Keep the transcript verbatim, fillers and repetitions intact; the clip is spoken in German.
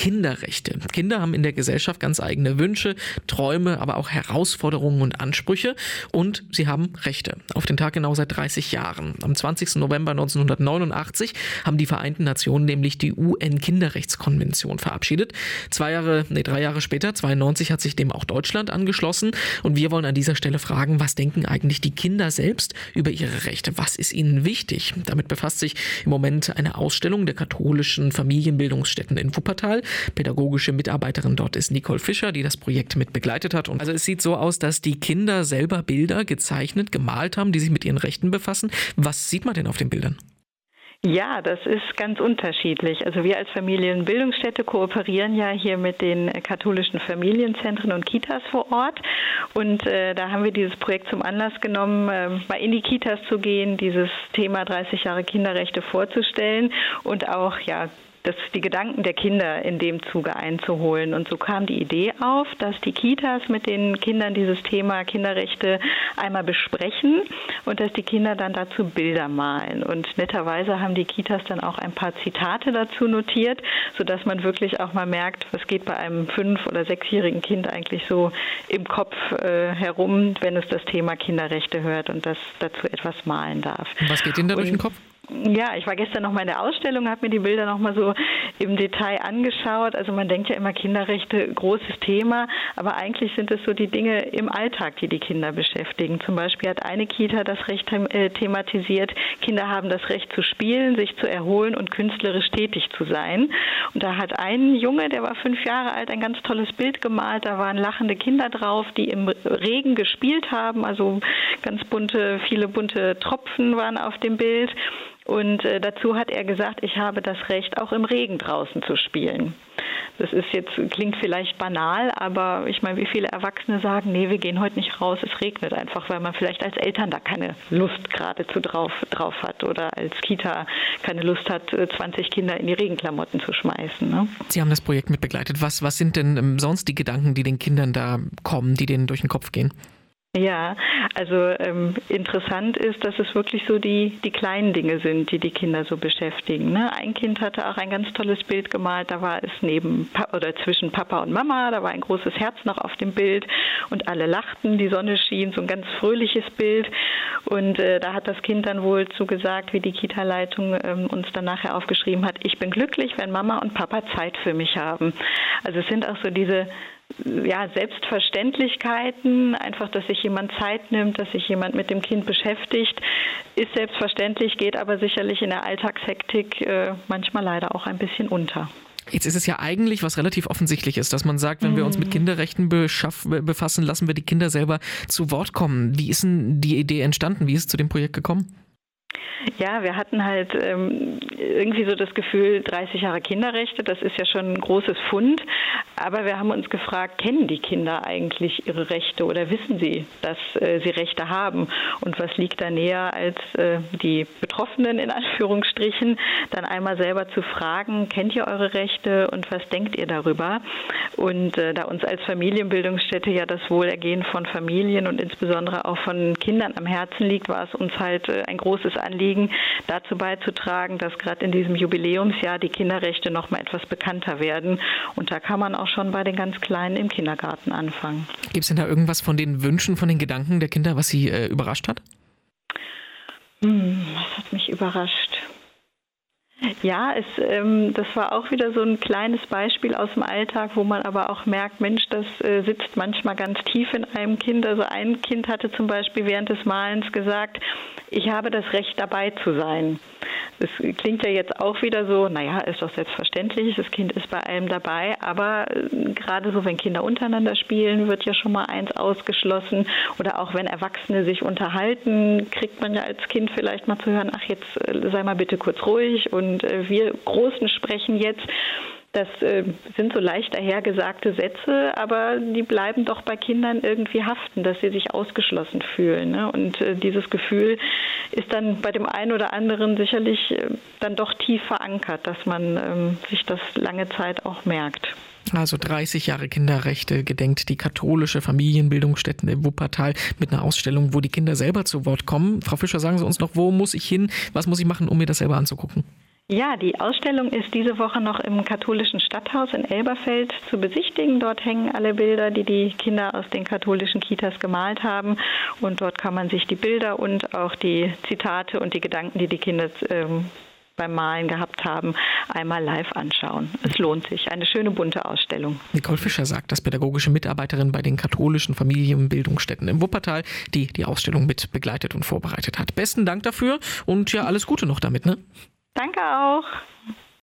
Kinderrechte. Kinder haben in der Gesellschaft ganz eigene Wünsche, Träume, aber auch Herausforderungen und Ansprüche. Und sie haben Rechte. Auf den Tag genau seit dreißig Jahren. Am zwanzigsten November neunzehnhundertneunundachtzig haben die Vereinten Nationen nämlich die U N-Kinderrechtskonvention verabschiedet. Zwei Jahre, nee, drei Jahre später, zweiundneunzig, hat sich dem auch Deutschland angeschlossen. Und wir wollen an dieser Stelle fragen, was denken eigentlich die Kinder selbst über ihre Rechte? Was ist ihnen wichtig? Damit befasst sich im Moment eine Ausstellung der katholischen Familienbildungsstätten in Wuppertal. Pädagogische Mitarbeiterin dort ist Nicole Fischer, die das Projekt mit begleitet hat. Und also es sieht so aus, dass die Kinder selber Bilder gezeichnet, gemalt haben, die sich mit ihren Rechten befassen. Was sieht man denn auf den Bildern? Ja, das ist ganz unterschiedlich. Also wir als Familienbildungsstätte kooperieren ja hier mit den katholischen Familienzentren und Kitas vor Ort. Und äh, da haben wir dieses Projekt zum Anlass genommen, äh, mal in die Kitas zu gehen, dieses Thema dreißig Jahre Kinderrechte vorzustellen und auch ja das, die Gedanken der Kinder in dem Zuge einzuholen. Und so kam die Idee auf, dass die Kitas mit den Kindern dieses Thema Kinderrechte einmal besprechen und dass die Kinder dann dazu Bilder malen. Und netterweise haben die Kitas dann auch ein paar Zitate dazu notiert, sodass man wirklich auch mal merkt, was geht bei einem fünf- oder sechsjährigen Kind eigentlich so im Kopf äh, herum, wenn es das Thema Kinderrechte hört und das dazu etwas malen darf. Und was geht Ihnen da durch den Kopf? Ja, ich war gestern noch mal in der Ausstellung, habe mir die Bilder noch mal so im Detail angeschaut. Also man denkt ja immer, Kinderrechte, großes Thema, aber eigentlich sind es so die Dinge im Alltag, die die Kinder beschäftigen. Zum Beispiel hat eine Kita das Recht äh, thematisiert, Kinder haben das Recht zu spielen, sich zu erholen und künstlerisch tätig zu sein. Und da hat ein Junge, der war fünf Jahre alt, ein ganz tolles Bild gemalt. Da waren lachende Kinder drauf, die im Regen gespielt haben, also ganz bunte, viele bunte Tropfen waren auf dem Bild. Und äh, dazu hat er gesagt, ich habe das Recht, auch im Regen draußen zu spielen. Das ist jetzt, klingt vielleicht banal, aber ich meine, wie viele Erwachsene sagen, nee, wir gehen heute nicht raus, es regnet einfach, weil man vielleicht als Eltern da keine Lust geradezu drauf, drauf hat oder als Kita keine Lust hat, zwanzig Kinder in die Regenklamotten zu schmeißen. Ne? Sie haben das Projekt mit begleitet. Was, was sind denn ähm, sonst die Gedanken, die den Kindern da kommen, die denen durch den Kopf gehen? Ja, also ähm, interessant ist, dass es wirklich so die, die kleinen Dinge sind, die die Kinder so beschäftigen. Ne? Ein Kind hatte auch ein ganz tolles Bild gemalt, da war es neben pa- oder zwischen Papa und Mama, da war ein großes Herz noch auf dem Bild und alle lachten, die Sonne schien, so ein ganz fröhliches Bild. Und äh, da hat das Kind dann wohl zu gesagt, wie die Kita-Leitung ähm, uns dann nachher aufgeschrieben hat, ich bin glücklich, wenn Mama und Papa Zeit für mich haben. Also es sind auch so diese ja, Selbstverständlichkeiten, einfach, dass sich jemand Zeit nimmt, dass sich jemand mit dem Kind beschäftigt, ist selbstverständlich, geht aber sicherlich in der Alltagshektik äh, manchmal leider auch ein bisschen unter. Jetzt ist es ja eigentlich was relativ Offensichtliches, dass man sagt, wenn wir uns mit Kinderrechten beschaff, befassen, lassen wir die Kinder selber zu Wort kommen. Wie ist denn die Idee entstanden? Wie ist es zu dem Projekt gekommen? Ja, wir hatten halt ähm, irgendwie so das Gefühl, dreißig Jahre Kinderrechte, das ist ja schon ein großes Fund. Aber wir haben uns gefragt, kennen die Kinder eigentlich ihre Rechte oder wissen sie, dass äh, sie Rechte haben? Und was liegt da näher, als äh, die Betroffenen in Anführungsstrichen dann einmal selber zu fragen, kennt ihr eure Rechte und was denkt ihr darüber? Und äh, da uns als Familienbildungsstätte ja das Wohlergehen von Familien und insbesondere auch von Kindern am Herzen liegt, war es uns halt äh, ein großes Anliegen, dazu beizutragen, dass gerade in diesem Jubiläumsjahr die Kinderrechte noch mal etwas bekannter werden. Und da kann man auch schon bei den ganz Kleinen im Kindergarten anfangen. Gibt es denn da irgendwas von den Wünschen, von den Gedanken der Kinder, was Sie äh, überrascht hat? Hm, was hat mich überrascht? Ja, es, ähm, das war auch wieder so ein kleines Beispiel aus dem Alltag, wo man aber auch merkt, Mensch, das äh, sitzt manchmal ganz tief in einem Kind. Also ein Kind hatte zum Beispiel während des Malens gesagt, ich habe das Recht, dabei zu sein. Das klingt ja jetzt auch wieder so, naja, ist doch selbstverständlich, das Kind ist bei allem dabei, aber äh, gerade so, wenn Kinder untereinander spielen, wird ja schon mal eins ausgeschlossen oder auch wenn Erwachsene sich unterhalten, kriegt man ja als Kind vielleicht mal zu hören, ach, jetzt äh, sei mal bitte kurz ruhig und äh, wir Großen sprechen jetzt. Das äh, sind so leicht dahergesagte Sätze, aber die bleiben doch bei Kindern irgendwie haften, dass sie sich ausgeschlossen fühlen. Ne? Und äh, dieses Gefühl ist dann bei dem einen oder anderen sicherlich äh, dann doch tief verankert, dass man ähm, sich das lange Zeit auch merkt. Also dreißig Jahre Kinderrechte gedenkt die katholische Familienbildungsstätte in Wuppertal mit einer Ausstellung, wo die Kinder selber zu Wort kommen. Frau Fischer, sagen Sie uns noch, wo muss ich hin? Was muss ich machen, um mir das selber anzugucken? Ja, die Ausstellung ist diese Woche noch im katholischen Stadthaus in Elberfeld zu besichtigen. Dort hängen alle Bilder, die die Kinder aus den katholischen Kitas gemalt haben. Und dort kann man sich die Bilder und auch die Zitate und die Gedanken, die die Kinder ähm, beim Malen gehabt haben, einmal live anschauen. Es lohnt sich. Eine schöne, bunte Ausstellung. Nicole Fischer sagt, das pädagogische Mitarbeiterin bei den katholischen Familienbildungsstätten im Wuppertal, die die Ausstellung mit begleitet und vorbereitet hat. Besten Dank dafür und ja, alles Gute noch damit, ne? Danke auch.